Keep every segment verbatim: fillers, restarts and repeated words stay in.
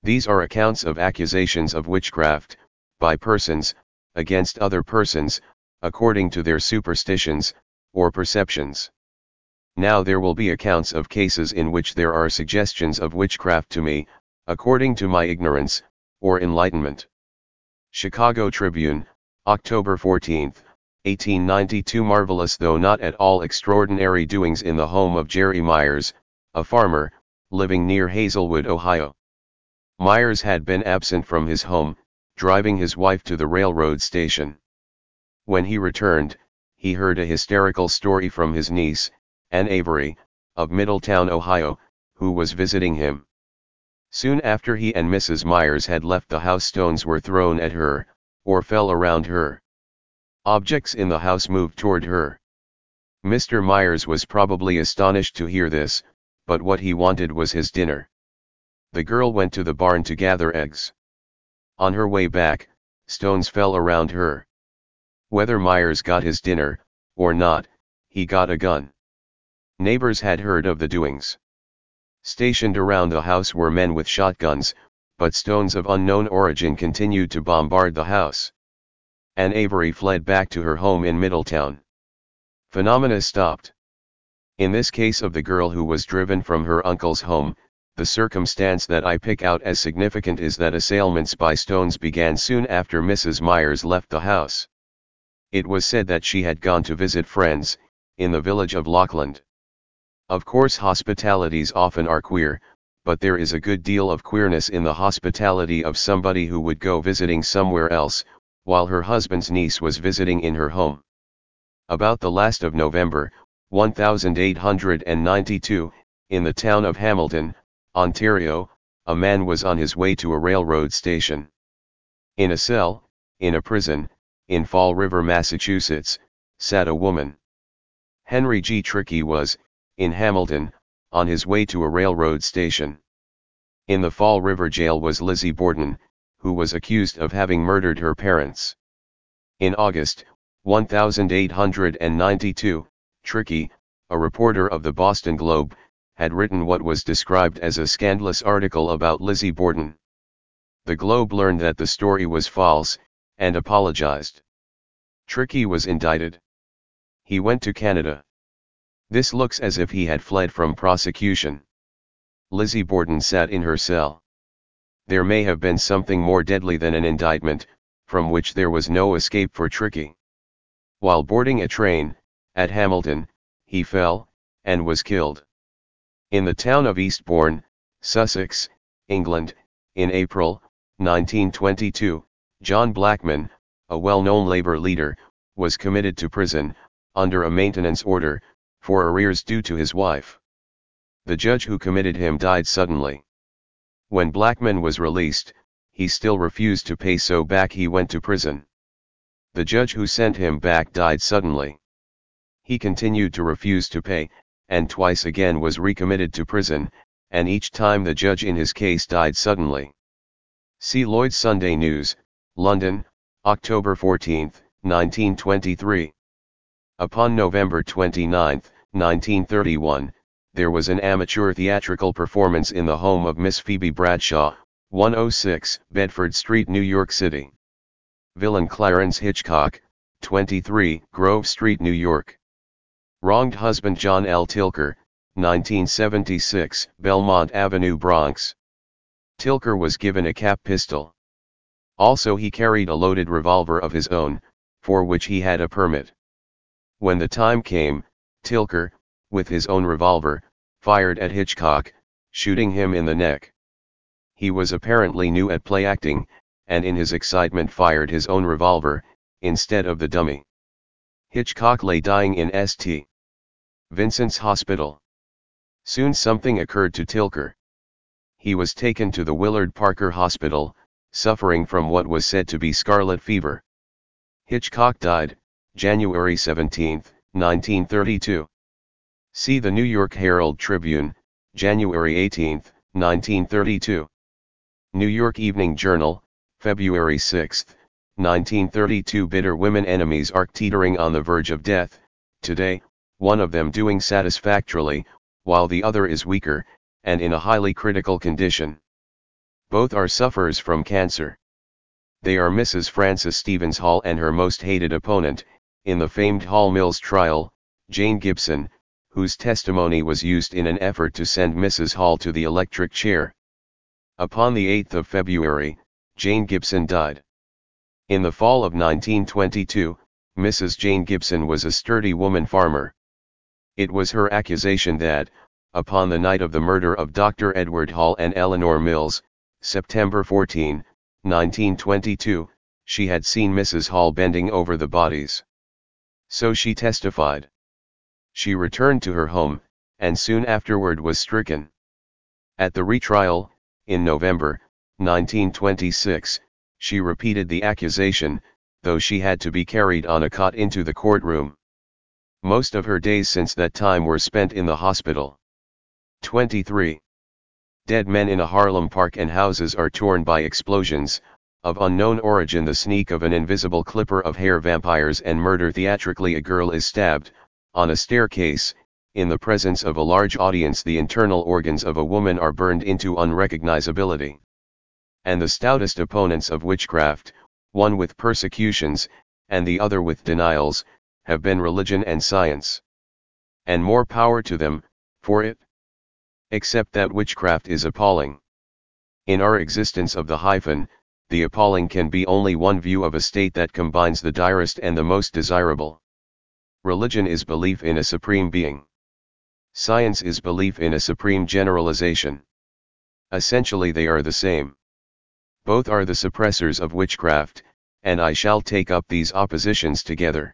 These are accounts of accusations of witchcraft, by persons, against other persons, according to their superstitions, or perceptions. Now there will be accounts of cases in which there are suggestions of witchcraft to me, according to my ignorance, or enlightenment. Chicago Tribune, October fourteenth, eighteen ninety-two. Marvelous though not at all extraordinary doings in the home of Jerry Myers, a farmer, living near Hazelwood, Ohio. Myers had been absent from his home, driving his wife to the railroad station. When he returned, he heard a hysterical story from his niece, Ann Avery, of Middletown, Ohio, who was visiting him. Soon after he and Missus Myers had left the house, stones were thrown at her, or fell around her. Objects in the house moved toward her. Mister Myers was probably astonished to hear this, but what he wanted was his dinner. The girl went to the barn to gather eggs. On her way back, stones fell around her. Whether Myers got his dinner, or not, he got a gun. Neighbors had heard of the doings. Stationed around the house were men with shotguns, but stones of unknown origin continued to bombard the house. Ann Avery fled back to her home in Middletown. Phenomena stopped. In this case of the girl who was driven from her uncle's home, the circumstance that I pick out as significant is that assailments by stones began soon after Missus Myers left the house. It was said that she had gone to visit friends, in the village of Lockland. Of course, hospitalities often are queer, but there is a good deal of queerness in the hospitality of somebody who would go visiting somewhere else, while her husband's niece was visiting in her home. About the last of November, eighteen ninety-two, in the town of Hamilton, Ontario, a man was on his way to a railroad station. In a cell, in a prison, in Fall River, Massachusetts, sat a woman. Henry G. Trickey was, in Hamilton, on his way to a railroad station. In the Fall River jail was Lizzie Borden, who was accused of having murdered her parents. In August, eighteen ninety-two, Trickey, a reporter of the Boston Globe, had written what was described as a scandalous article about Lizzie Borden. The Globe learned that the story was false, and apologized. Trickey was indicted. He went to Canada. This looks as if he had fled from prosecution. Lizzie Borden sat in her cell. There may have been something more deadly than an indictment, from which there was no escape for Trickey. While boarding a train, at Hamilton, he fell, and was killed. In the town of Eastbourne, Sussex, England, in April, nineteen twenty-two, John Blackman, a well-known labor leader, was committed to prison, under a maintenance order, for arrears due to his wife. The judge who committed him died suddenly. When Blackman was released, he still refused to pay, so back he went to prison. The judge who sent him back died suddenly. He continued to refuse to pay, and twice again was recommitted to prison, and each time the judge in his case died suddenly. See Lloyd's Sunday News, London, October fourteenth, nineteen twenty-three. Upon November twenty-ninth, nineteen thirty-one, there was an amateur theatrical performance in the home of Miss Phoebe Bradshaw, one oh six Bedford Street, New York City. Villain Clarence Hitchcock, twenty-three Grove Street, New York. Wronged husband John L. Tilker, nineteen seventy-six Belmont Avenue, Bronx. Tilker was given a cap pistol. Also he carried a loaded revolver of his own, for which he had a permit. When the time came, Tilker, with his own revolver, fired at Hitchcock, shooting him in the neck. He was apparently new at play acting, and in his excitement fired his own revolver, instead of the dummy. Hitchcock lay dying in Saint Vincent's Hospital. Soon something occurred to Tilker. He was taken to the Willard Parker Hospital, suffering from what was said to be scarlet fever. Hitchcock died, January seventeenth, nineteen thirty-two. See the New York Herald Tribune, January eighteenth, nineteen thirty-two. New York Evening Journal, February sixth, nineteen thirty-two. Bitter women enemies are teetering on the verge of death, today, one of them doing satisfactorily, while the other is weaker, and in a highly critical condition. Both are sufferers from cancer. They are Missus Frances Stevens Hall and her most hated opponent, in the famed Hall Mills trial, Jane Gibson, whose testimony was used in an effort to send Missus Hall to the electric chair. Upon the eighth of February, Jane Gibson died. In the fall of nineteen twenty-two, Missus Jane Gibson was a sturdy woman farmer. It was her accusation that, upon the night of the murder of Doctor Edward Hall and Eleanor Mills, September fourteenth, nineteen twenty-two, she had seen Missus Hall bending over the bodies. So she testified. She returned to her home, and soon afterward was stricken. At the retrial, in November, nineteen twenty-six, she repeated the accusation, though she had to be carried on a cot into the courtroom. Most of her days since that time were spent in the hospital. twenty-three. Dead men in a Harlem park and houses are torn by explosions, of unknown origin. The sneak of an invisible clipper of hair vampires and murder. Theatrically, a girl is stabbed, on a staircase, in the presence of a large audience. The internal organs of a woman are burned into unrecognizability. And the stoutest opponents of witchcraft, one with persecutions, and the other with denials, have been religion and science. And more power to them, for it. Except that witchcraft is appalling. In our existence of the hyphen, the appalling can be only one view of a state that combines the direst and the most desirable. Religion is belief in a supreme being. Science is belief in a supreme generalization. Essentially they are the same. Both are the suppressors of witchcraft, and I shall take up these oppositions together.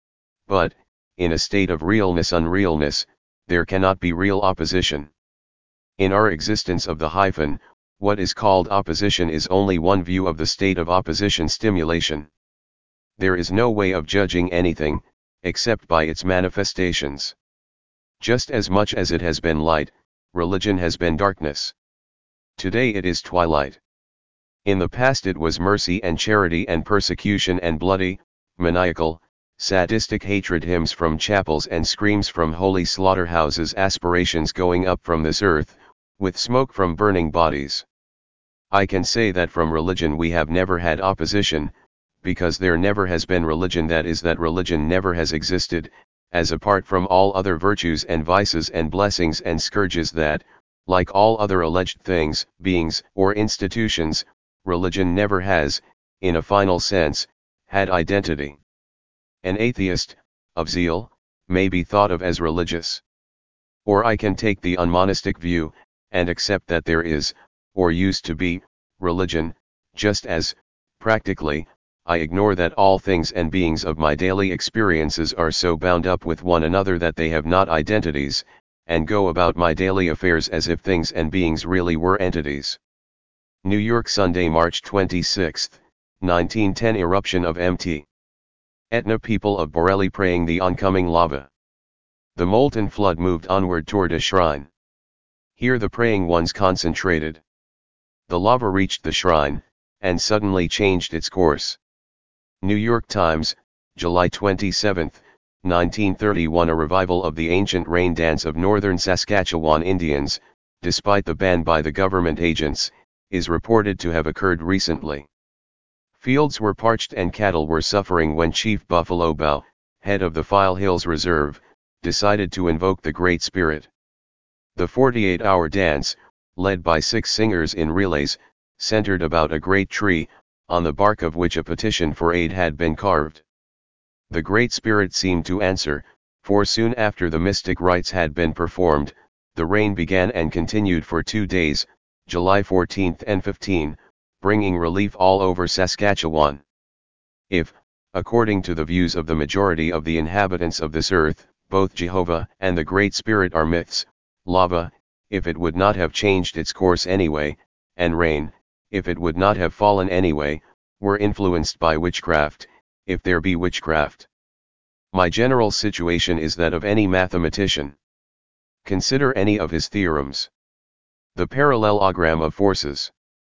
But, in a state of realness-unrealness, there cannot be real opposition. In our existence of the hyphen, what is called opposition is only one view of the state of opposition stimulation. There is no way of judging anything, except by its manifestations. Just as much as it has been light, religion has been darkness. Today it is twilight. In the past it was mercy and charity and persecution and bloody, maniacal, sadistic hatred, hymns from chapels and screams from holy slaughterhouses, aspirations going up from this earth, with smoke from burning bodies. I can say that from religion we have never had opposition, because there never has been religion, that is, that religion never has existed, as apart from all other virtues and vices and blessings and scourges, that, like all other alleged things, beings, or institutions, religion never has, in a final sense, had identity. An atheist, of zeal, may be thought of as religious. Or I can take the unmonistic view, and accept that there is, or used to be, religion, just as, practically, I ignore that all things and beings of my daily experiences are so bound up with one another that they have not identities, and go about my daily affairs as if things and beings really were entities. New York, Sunday, March twenty-sixth, nineteen ten. Eruption of M T Etna. People of Borelli praying the oncoming lava. The molten flood moved onward toward a shrine. Here the praying ones concentrated. The lava reached the shrine, and suddenly changed its course. New York Times, July twenty-seventh, nineteen thirty-one. A revival of the ancient rain dance of northern Saskatchewan Indians, despite the ban by the government agents, is reported to have occurred recently. Fields were parched and cattle were suffering when Chief Buffalo Bow, head of the File Hills Reserve, decided to invoke the Great Spirit. The forty-eight hour dance, led by six singers in relays, centered about a great tree, on the bark of which a petition for aid had been carved. The Great Spirit seemed to answer, for soon after the mystic rites had been performed, the rain began and continued for two days, July fourteenth and fifteenth, bringing relief all over Saskatchewan. If, according to the views of the majority of the inhabitants of this earth, both Jehovah and the Great Spirit are myths, lava, if it would not have changed its course anyway, and rain, if it would not have fallen anyway, were influenced by witchcraft, if there be witchcraft. My general situation is that of any mathematician. Consider any of his theorems. The parallelogram of forces.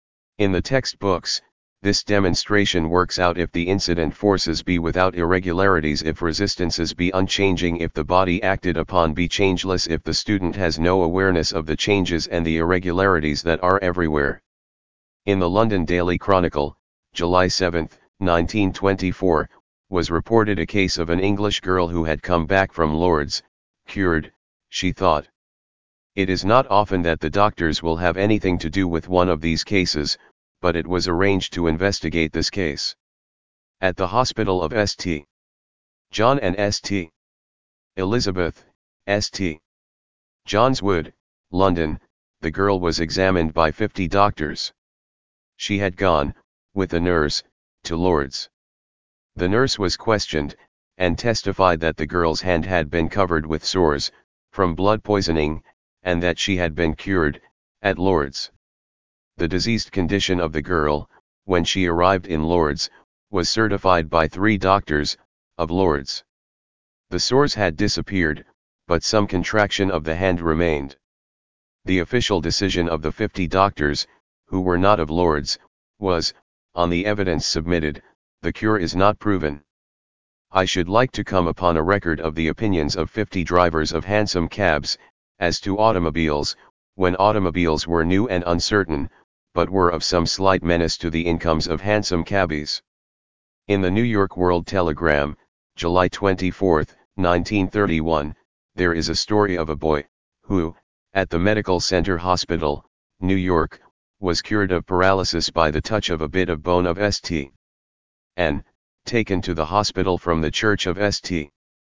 In the textbooks, this demonstration works out if the incident forces be without irregularities, if resistances be unchanging, if the body acted upon be changeless, if the student has no awareness of the changes and the irregularities that are everywhere. In the London Daily Chronicle, July seventh, nineteen twenty-four, was reported a case of an English girl who had come back from Lourdes, cured, she thought. It is not often that the doctors will have anything to do with one of these cases, but it was arranged to investigate this case. At the hospital of Saint John and Saint Elizabeth, Saint John's Wood, London, the girl was examined by fifty doctors. She had gone, with a nurse, to Lourdes. The nurse was questioned, and testified that the girl's hand had been covered with sores, from blood poisoning, and that she had been cured, at Lourdes. The diseased condition of the girl, when she arrived in Lourdes, was certified by three doctors, of Lourdes. The sores had disappeared, but some contraction of the hand remained. The official decision of the fifty doctors, who were not of Lourdes, was, on the evidence submitted, the cure is not proven. I should like to come upon a record of the opinions of fifty drivers of hansom cabs, as to automobiles, when automobiles were new and uncertain, but were of some slight menace to the incomes of hansom cabbies. In the New York World Telegram, July twenty-fourth, nineteen thirty-one, there is a story of a boy, who, at the Medical Center Hospital, New York, was cured of paralysis by the touch of a bit of bone of Saint N, taken to the hospital from the Church of Saint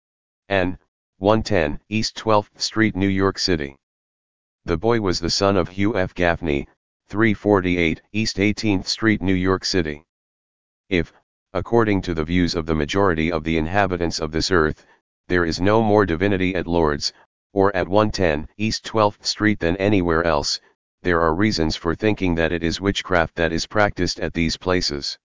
N, one ten East twelfth Street, New York City. The boy was the son of Hugh F. Gaffney, three forty-eight East eighteenth Street, New York City. If, according to the views of the majority of the inhabitants of this earth, there is no more divinity at Lourdes, or at one ten East twelfth Street than anywhere else, there are reasons for thinking that it is witchcraft that is practiced at these places.